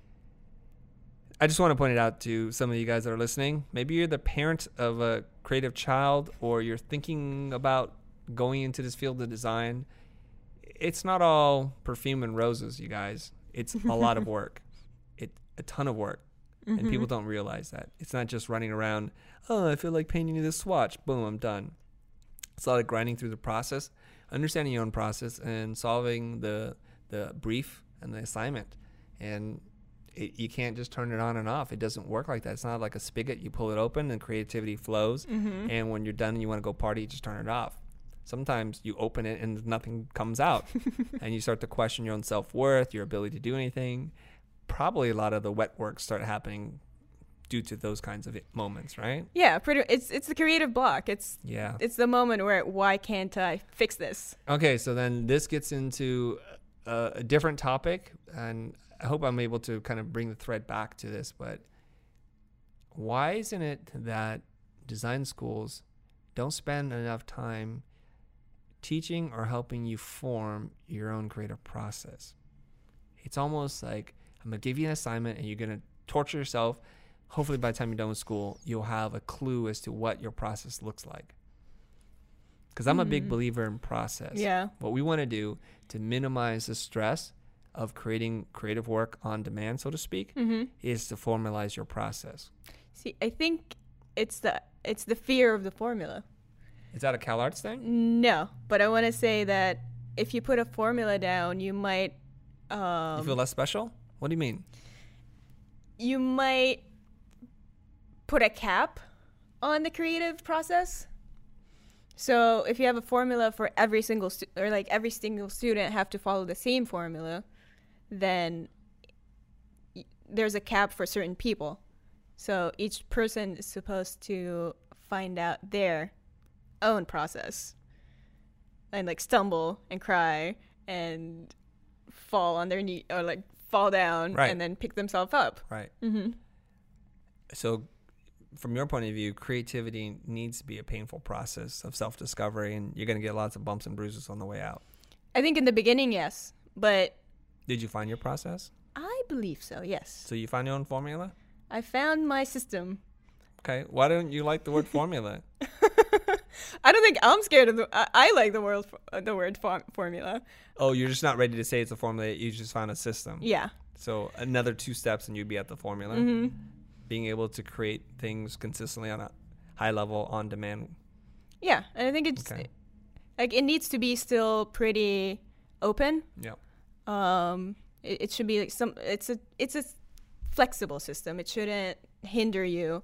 I just want to point it out to some of you guys that are listening. Maybe you're the parent of a creative child, or you're thinking about going into this field of design. It's not all perfume and roses, you guys. It's a lot of work. It a ton of work. Mm-hmm. And people don't realize that. It's not just running around, oh, I feel like painting this swatch. Boom, I'm done. It's a lot of grinding through the process, understanding your own process, and solving the the brief and the assignment. And it, you can't just turn it on and off. It doesn't work like that. It's not like a spigot. You pull it open and creativity flows. Mm-hmm. And when you're done and you want to go party, you just turn it off. Sometimes you open it and nothing comes out. And you start to question your own self-worth, your ability to do anything. Probably a lot of the wet work start happening due to those kinds of moments, right? Yeah, pretty. It's it's the creative block. It's Yeah. it's the moment where why can't I fix this? Okay, so then this gets into a, a different topic, and I hope I'm able to kind of bring the thread back to this, but why isn't it that design schools don't spend enough time teaching or helping you form your own creative process? It's almost like I'm going to give you an assignment and you're going to torture yourself. Hopefully by the time you're done with school, you'll have a clue as to what your process looks like. Because I'm a big Mm. believer in process. Yeah. What we want to do to minimize the stress of creating creative work on demand, so to speak, Mm-hmm. is to formalize your process. See, I think it's the it's the fear of the formula. Is that a CalArts thing? No, but I want to say that if you put a formula down, you might um, You feel less special? What do you mean? you might put a cap on the creative process. So if you have a formula for every single stu- or like every single student have to follow the same formula, then y- there's a cap for certain people. So each person is supposed to find out their own process and like stumble and cry and fall on their knee or like fall down Right. and then pick themselves up. Right. Mm-hmm. So from your point of view, creativity needs to be a painful process of self-discovery, and you're going to get lots of bumps and bruises on the way out. I think in the beginning, yes, but Did you find your process? I believe so, yes. So you found your own formula? I found my system. Okay. Why don't you like the word formula? I don't think I'm scared of the. I, I like the word uh, the word form, formula. Oh, you're just not ready to say it's a formula. You just found a system. Yeah. So another two steps and you'd be at the formula. Mm-hmm. Being able to create things consistently on a high level, on demand. Yeah, and I think it's Okay. like it needs to be still pretty open. Yeah. Um, it, it should be like some. It's a it's a flexible system. It shouldn't hinder you.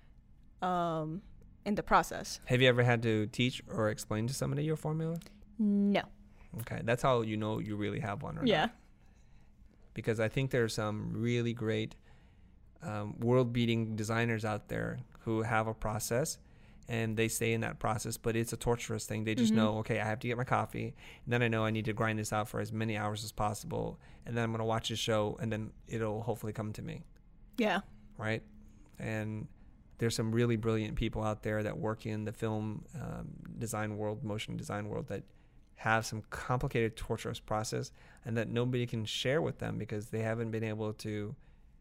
Um, in the process. Have you ever had to teach or explain to somebody your formula? No. Okay. That's how you know you really have one or Yeah. not. Because I think there's some really great um, world-beating designers out there who have a process and they stay in that process, but it's a torturous thing. They just Mhm. know, okay, I have to get my coffee, and then I know I need to grind this out for as many hours as possible, and then I'm going to watch this show, and then it'll hopefully come to me, Yeah. right? And there's some really brilliant people out there that work in the film um, design world, motion design world, that have some complicated, torturous process, and that nobody can share with them because they haven't been able to,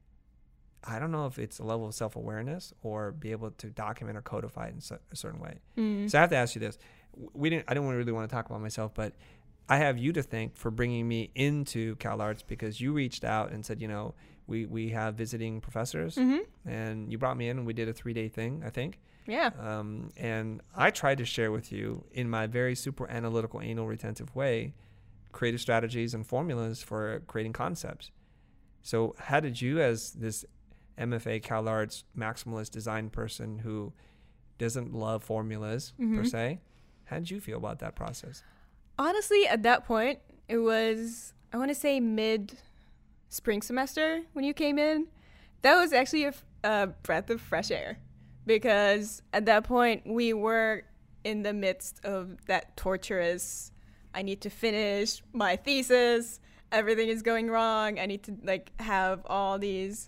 I don't know if it's a level of self-awareness or be able to document or codify it in so- a certain way. Mm. So I have to ask you this. We didn't, I don't really want to talk about myself, but I have you to thank for bringing me into CalArts, because you reached out and said, you know, we, we have visiting professors, Mm-hmm. and you brought me in and we did a three-day thing, I think. Yeah. Um, and I tried to share with you in my very super analytical, anal retentive way, creative strategies and formulas for creating concepts. So how did you, as this M F A CalArts maximalist design person who doesn't love formulas per Mhm. se, how did you feel about that process? Honestly, at that point, it was, I want to say mid spring semester when you came in. That was actually a, f- a breath of fresh air, because at that point we were in the midst of that torturous I need to finish my thesis. Everything is going wrong. I need to like have all these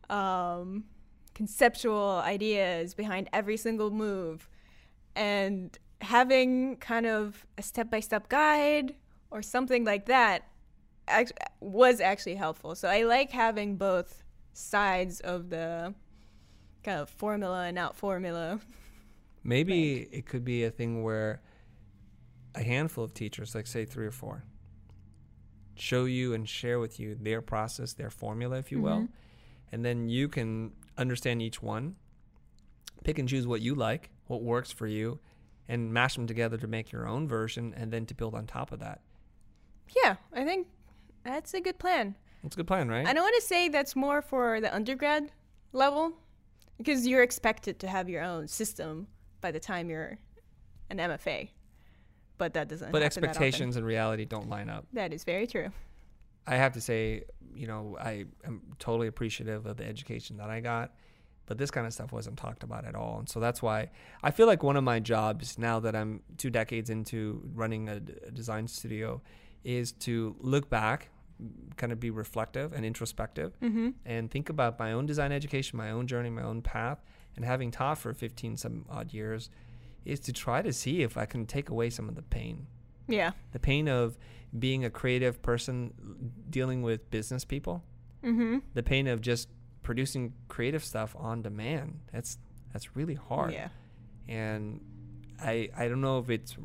um, conceptual ideas behind every single move. And having kind of a step-by-step guide or something like that act- was actually helpful. So I like having both sides of the kind of formula and out formula. Maybe Right. it could be a thing where a handful of teachers, like say three or four, show you and share with you their process, their formula, if you Mm-hmm. will. And then you can understand each one, pick and choose what you like, what works for you, and mash them together to make your own version and then to build on top of that. Yeah, I think that's a good plan. That's a good plan, right? I don't want to say that's more for the undergrad level because you're expected to have your own system by the time you're an M F A. But that doesn't But happen that often. expectations and reality don't line up. That is very true. I have to say, you know, I am totally appreciative of the education that I got, but this kind of stuff wasn't talked about at all. And so that's why I feel like one of my jobs now that I'm two decades into running a, a design studio is to look back, kind of be reflective and introspective, Mm-hmm. and think about my own design education, my own journey, my own path, and having taught for fifteen some odd years is to try to see if I can take away some of the pain. Yeah. The pain of being a creative person dealing with business people, Mm-hmm. the pain of just producing creative stuff on demand. That's that's really hard. Yeah. And I I don't know if it's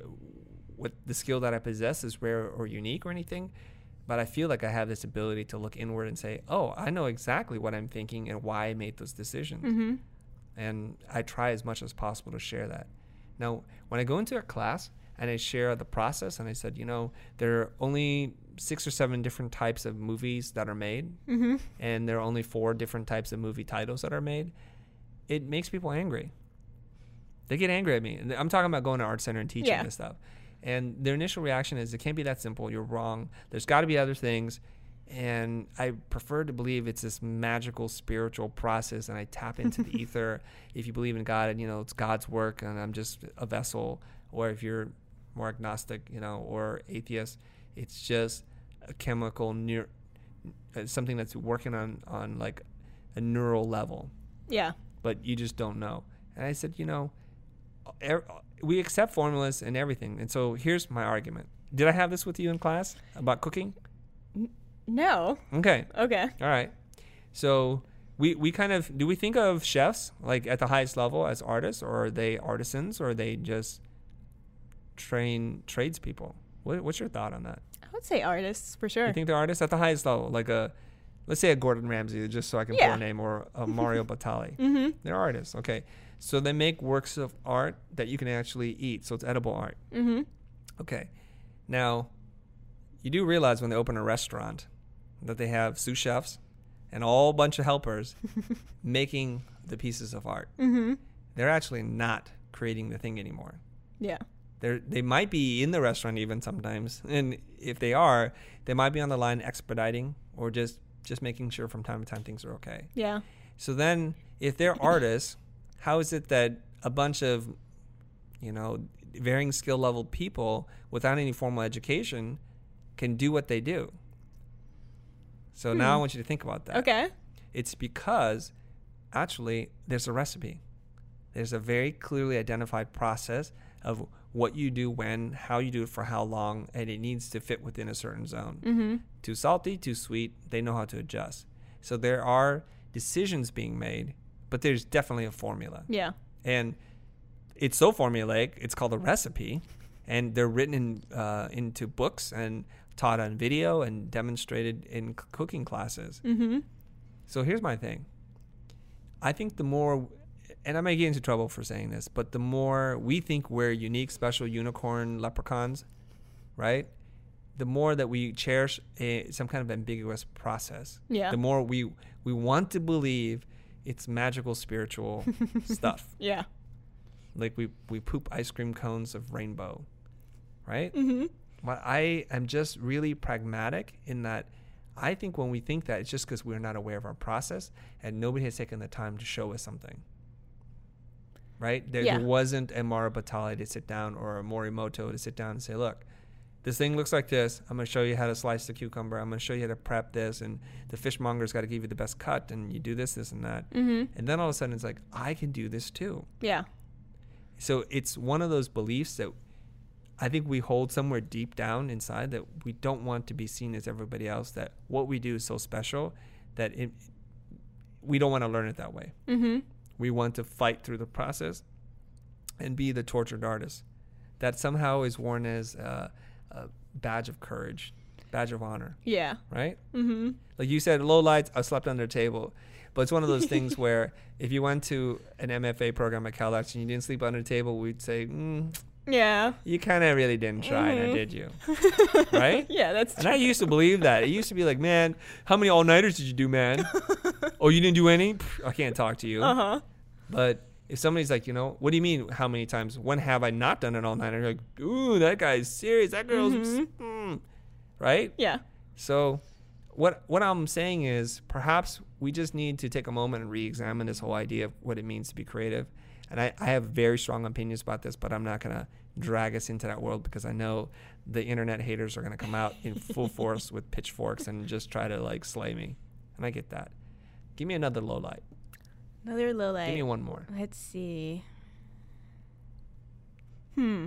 what the skill that I possess is rare or unique or anything, but I feel like I have this ability to look inward and say, oh, I know exactly what I'm thinking and why I made those decisions. Mm-hmm. And I try as much as possible to share that. Now, when I go into a class and I share the process and I said, you know, there are only six or seven different types of movies that are made, Mm-hmm. and there are only four different types of movie titles that are made, it makes people angry. They get angry at me. And I'm talking about going to Art Center and teaching Yeah. this stuff. And their initial reaction is, it can't be that simple. You're wrong. There's got to be other things. And I prefer to believe it's this magical spiritual process, and I tap into the ether. If you believe in God, and you know it's God's work, and I'm just a vessel. Or if you're more agnostic, you know, or atheist, it's just a chemical neur- uh, something that's working on on like a neural level, Yeah. but you just don't know. And I said, you know, er- we accept formulas and everything. And so here's my argument. Did I have this with you in class about cooking? No. Okay. Okay. All right. So we, we kind of, do we think of chefs like at the highest level as artists, or are they artisans, or are they just train tradespeople? What, what's your thought on that? I would say artists for sure. You think they're artists at the highest level? Like a, let's say a Gordon Ramsay, just so I can Yeah. pull a name, or a Mario Batali. Mm-hmm. They're artists. Okay. So they make works of art that you can actually eat. So it's edible art. Mm-hmm. Okay. Now, you do realize when they open a restaurant that they have sous chefs and a whole bunch of helpers making the pieces of art. Mm-hmm. They're actually not creating the thing anymore. Yeah. They're, they might be in the restaurant even sometimes. And if they are, they might be on the line expediting, or just, just making sure from time to time things are okay. Yeah. So then if they're artists, how is it that a bunch of, you know, varying skill level people without any formal education can do what they do? So Hmm. now I want you to think about that. Okay. It's because actually there's a recipe. There's a very clearly identified process of what you do when, how you do it for how long, and it needs to fit within a certain zone. Mm-hmm. Too salty, too sweet, they know how to adjust. So there are decisions being made, but there's definitely a formula. Yeah. And it's so formulaic, it's called a recipe, and they're written in, uh, into books and taught on video and demonstrated in c- cooking classes. Mm-hmm. So here's my thing. I think the more, and I may get into trouble for saying this, but the more we think we're unique, special, unicorn, leprechauns, right? The more that we cherish a, some kind of ambiguous process. Yeah. The more we we want to believe it's magical, spiritual stuff. Yeah. Like we, we poop ice cream cones of rainbow, right? Mm-hmm. But I am just really pragmatic in that I think when we think that, it's just because we're not aware of our process and nobody has taken the time to show us something. Right? There, Yeah. there wasn't a Mario Batali to sit down, or a Morimoto to sit down and say, look, this thing looks like this. I'm going to show you how to slice the cucumber. I'm going to show you how to prep this. And the fishmonger's got to give you the best cut. And you do this, this, and that. Mm-hmm. And then all of a sudden it's like, I can do this too. Yeah. So it's one of those beliefs that I think we hold somewhere deep down inside that we don't want to be seen as everybody else, that what we do is so special that it, we don't want to learn it that way. Mm-hmm. We want to fight through the process and be the tortured artist. That somehow is worn as a, a badge of courage, badge of honor. Yeah. Right? Mm-hmm. Like you said, low lights, I slept under a table. But it's one of those things where if you went to an M F A program at CalArts and you didn't sleep under a table, we'd say, mm, yeah. you kind of really didn't try, Mm-hmm. now did you? Right? Yeah, that's And true. I used to believe that. It used to be like, man, how many all-nighters did you do, man? Oh, you didn't do any? Pff, I can't talk to you. Uh-huh. But if somebody's like, you know, what do you mean how many times? When have I not done an all-nighter? You're like, ooh, that guy's serious. That girl's, Mm-hmm. mm. Right? Yeah. So what what I'm saying is perhaps we just need to take a moment and re-examine this whole idea of what it means to be creative. And I, I have very strong opinions about this, but I'm not going to drag us into that world because I know the internet haters are going to come out in full force with pitchforks and just try to like slay me. And I get that. Give me another low light. Another low light. Give me one more. Let's see. Hmm.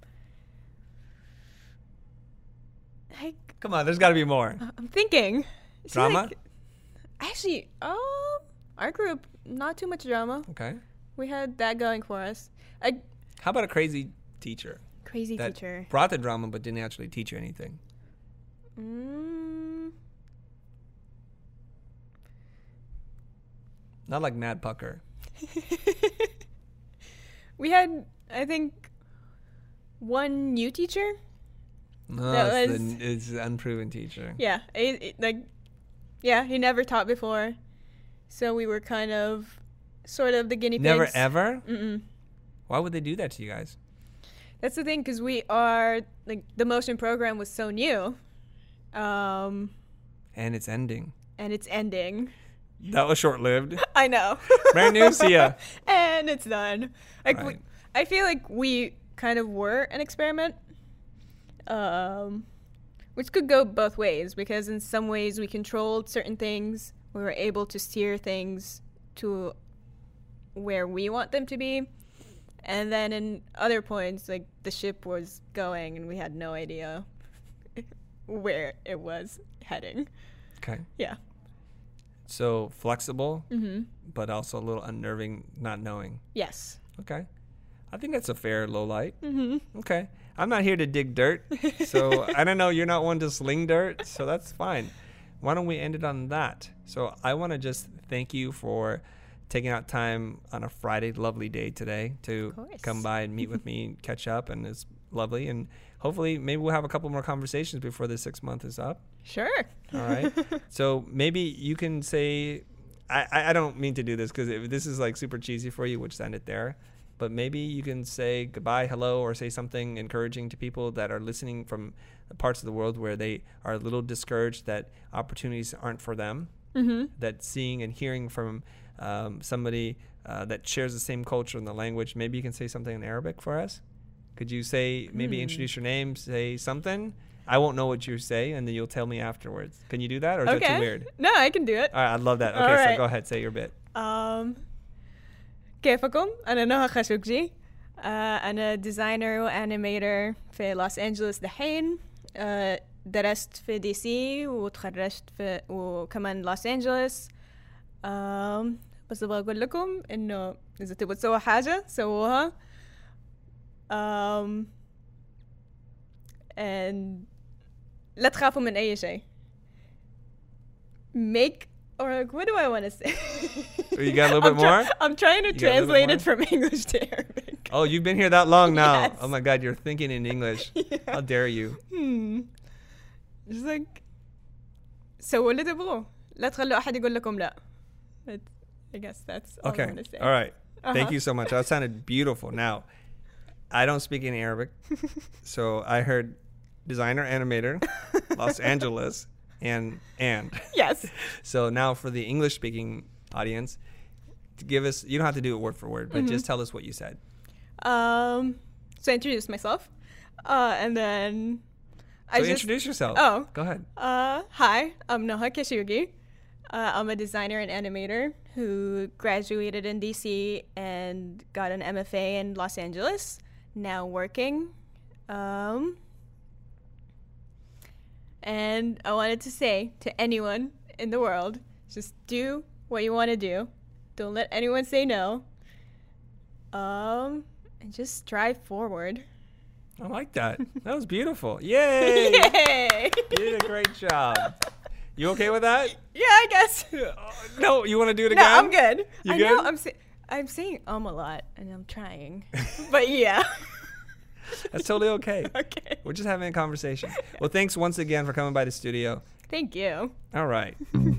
I, Come on, there's got to be more. I'm thinking. See, Drama? like, actually, um, our group, not too much drama. Okay. We had that going for us. A How about a crazy teacher crazy that teacher. brought the drama but didn't actually teach you anything? Mm, Not like Mad Pucker. we had, I think, one new teacher. No, That it's, was- the, it's an unproven teacher. Yeah, it, it, like, yeah, he never taught before, so we were kind of, sort of the guinea pigs. Never ever? Mm-mm. Why would they do that to you guys? That's the thing, because we are, like, the motion program was so new, um, And it's ending. and it's ending. That was short-lived. I know. Brand new, see ya. And it's done. Like, we, Right. I feel like we kind of were an experiment, um, which could go both ways, because in some ways we controlled certain things. We were able to steer things to where we want them to be. And then in other points, like, the ship was going and we had no idea where it was heading. Okay. Yeah. So flexible, Mm-hmm. but also a little unnerving not knowing. Yes. Okay. I think that's a fair low light. Mm-hmm. Okay. I'm not here to dig dirt. So I don't know. You're not one to sling dirt. So that's fine. Why don't we end it on that? So I want to just thank you for taking out time on a Friday, lovely day today to course. come by and meet with me and catch up. And it's lovely. And hopefully maybe we'll have a couple more conversations before the six month is up. Sure. All right. So maybe you can say, I, I I don't mean to do this because this is like super cheesy for you, which end it there. But maybe you can say goodbye, hello, or say something encouraging to people that are listening from parts of the world where they are a little discouraged that opportunities aren't for them, Mm-hmm. that seeing and hearing from um, somebody uh, that shares the same culture and the language. Maybe you can say something in Arabic for us. Could you say, maybe Hmm. introduce your name, say something? I won't know what you say, and then you'll tell me afterwards. Can you do that, or is that Okay. too weird? No, I can do it. All right, I'd love that. Okay, All so right. go ahead, say your bit. Um, كيفكم؟ أنا نهى خاشقجي. uh, أنا ديزاينر وأنيميتر في لوس أنجلوس دحين. uh, درست في دي سي وتخرجت في وكمان لوس أنجلوس. um, بس أبغى أقول لكم إنه إذا تبغوا تسووا حاجة سووها. um, and لا تخافوا من أي شيء. Make or like, what do I want to say? You got a little bit I'm try- more? I'm trying to You got a little bit translate it from English to Arabic. Oh, you've been here that long now. Yes. Oh my God, you're thinking in English. Yeah. How dare you? Hmm. Just like سووا اللي تبغوه. لا تخلوا أحد يقول لكم لا. But I guess that's all Okay. I'm gonna say. All right. Thank Uh-huh. you so much. That sounded beautiful. Now, I don't speak any Arabic, so I heard designer, animator, Los Angeles, and and. Yes. So now for the English-speaking audience, to give us, you don't have to do it word for word, but Mm-hmm. just tell us what you said. Um. So I introduced myself, uh, and then I So just, introduce yourself. Oh. Go ahead. Uh, hi, I'm Noha Keshugi. Uh, I'm a designer and animator who graduated in D C and got an M F A in Los Angeles. Now working. Um, and I wanted to say to anyone in the world, just do what you want to do. Don't let anyone say no. Um, and just strive forward. I like that. That was beautiful. Yay! Yay! You did a great job. You okay with that? Yeah, I guess. No, you want to do it No, again? I'm good. You I good? know I'm sa- I'm saying um a lot, and I'm trying. But yeah. That's totally okay. Okay. We're just having a conversation. Well, thanks once again for coming by the studio. Thank you. All right.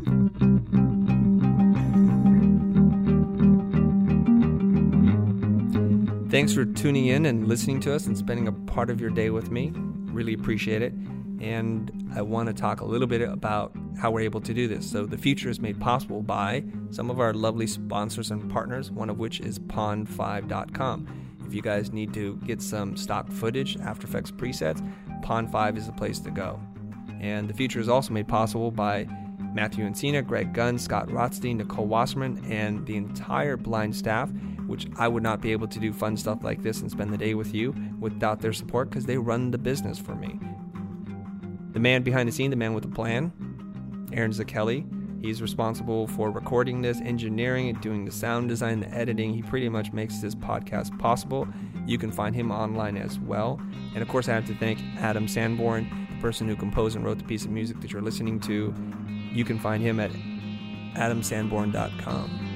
Thanks for tuning in and listening to us and spending a part of your day with me. Really appreciate it. And I want to talk a little bit about how we're able to do this. So the future is made possible by some of our lovely sponsors and partners, one of which is pond five dot com. If you guys need to get some stock footage, After Effects presets, pond five is the place to go. And the future is also made possible by Matthew Encina, Greg Gunn, Scott Rothstein, Nicole Wasserman, and the entire Blind staff, which I would not be able to do fun stuff like this and spend the day with you without their support because they run the business for me. The man behind the scene, the man with the plan, Aaron Zakelli. He's responsible for recording this, engineering it, doing the sound design, the editing. He pretty much makes this podcast possible. You can find him online as well. And of course, I have to thank Adam Sanborn, the person who composed and wrote the piece of music that you're listening to. You can find him at adam sanborn dot com.